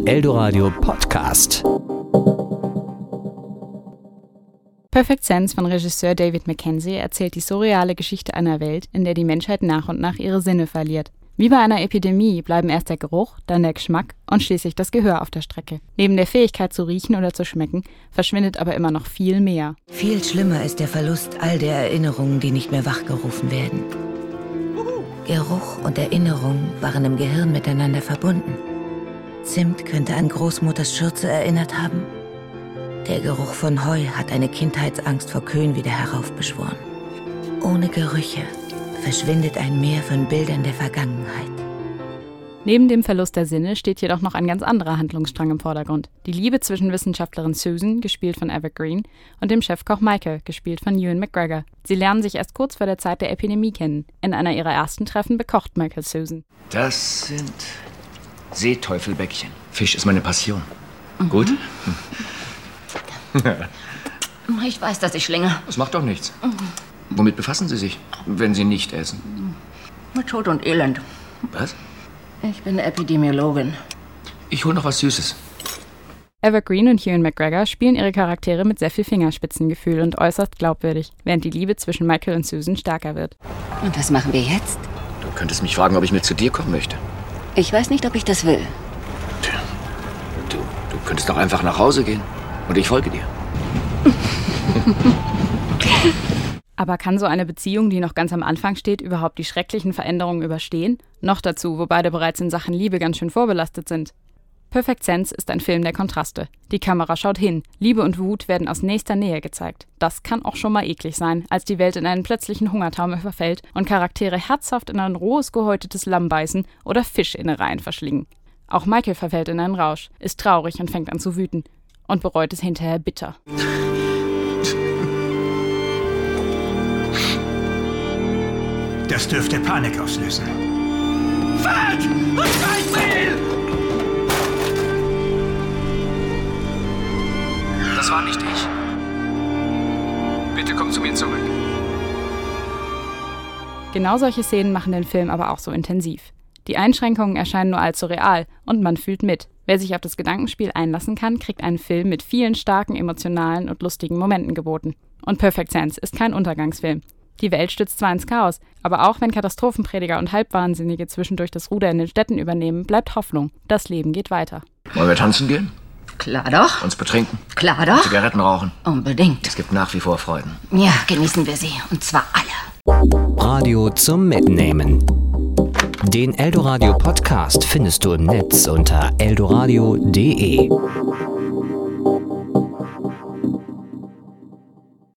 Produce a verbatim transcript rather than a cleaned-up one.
Eldoradio Podcast. Perfect Sense von Regisseur David Mackenzie erzählt die surreale Geschichte einer Welt, in der die Menschheit nach und nach ihre Sinne verliert. Wie bei einer Epidemie bleiben erst der Geruch, dann der Geschmack und schließlich das Gehör auf der Strecke. Neben der Fähigkeit zu riechen oder zu schmecken, verschwindet aber immer noch viel mehr. Viel schlimmer ist der Verlust all der Erinnerungen, die nicht mehr wachgerufen werden. Geruch und Erinnerung waren im Gehirn miteinander verbunden. Zimt könnte an Großmutters Schürze erinnert haben. Der Geruch von Heu hat eine Kindheitsangst vor Köhen wieder heraufbeschworen. Ohne Gerüche verschwindet ein Meer von Bildern der Vergangenheit. Neben dem Verlust der Sinne steht jedoch noch ein ganz anderer Handlungsstrang im Vordergrund. Die Liebe zwischen Wissenschaftlerin Susan, gespielt von Eva Green, und dem Chefkoch Michael, gespielt von Ewan McGregor. Sie lernen sich erst kurz vor der Zeit der Epidemie kennen. In einer ihrer ersten Treffen bekocht Michael Susan. Das sind Seeteufelbäckchen. Fisch ist meine Passion. Mhm. Gut? Ich weiß, dass ich schlinge. Das macht doch nichts. Womit befassen Sie sich, wenn Sie nicht essen? Mit Tod und Elend. Was? Ich bin Epidemiologin. Ich hole noch was Süßes. Eva Green und Ewan McGregor spielen ihre Charaktere mit sehr viel Fingerspitzengefühl und äußerst glaubwürdig, während die Liebe zwischen Michael und Susan stärker wird. Und was machen wir jetzt? Du könntest mich fragen, ob ich mit zu dir kommen möchte. Ich weiß nicht, ob ich das will. Tja, du, du könntest doch einfach nach Hause gehen. Und ich folge dir. Aber kann so eine Beziehung, die noch ganz am Anfang steht, überhaupt die schrecklichen Veränderungen überstehen? Noch dazu, wo beide bereits in Sachen Liebe ganz schön vorbelastet sind. Perfect Sense ist ein Film der Kontraste. Die Kamera schaut hin, Liebe und Wut werden aus nächster Nähe gezeigt. Das kann auch schon mal eklig sein, als die Welt in einen plötzlichen Hungertaumel verfällt und Charaktere herzhaft in ein rohes, gehäutetes Lamm beißen oder Fischinnereien verschlingen. Auch Michael verfällt in einen Rausch, ist traurig und fängt an zu wüten. Und bereut es hinterher bitter. Das dürfte Panik auslösen. Fahrt! Und Scheißmehl! Das war nicht ich. Bitte komm zu mir zurück. Genau solche Szenen machen den Film aber auch so intensiv. Die Einschränkungen erscheinen nur allzu real und man fühlt mit. Wer sich auf das Gedankenspiel einlassen kann, kriegt einen Film mit vielen starken, emotionalen und lustigen Momenten geboten. Und Perfect Sense ist kein Untergangsfilm. Die Welt stürzt zwar ins Chaos, aber auch wenn Katastrophenprediger und Halbwahnsinnige zwischendurch das Ruder in den Städten übernehmen, bleibt Hoffnung. Das Leben geht weiter. Wollen wir tanzen gehen? Klar doch. Uns betrinken? Klar doch. Zigaretten rauchen? Unbedingt. Es gibt nach wie vor Freuden. Ja, genießen wir sie. Und zwar alle. Radio zum Mitnehmen. Den Eldoradio Podcast findest du im Netz unter eldoradio punkt de.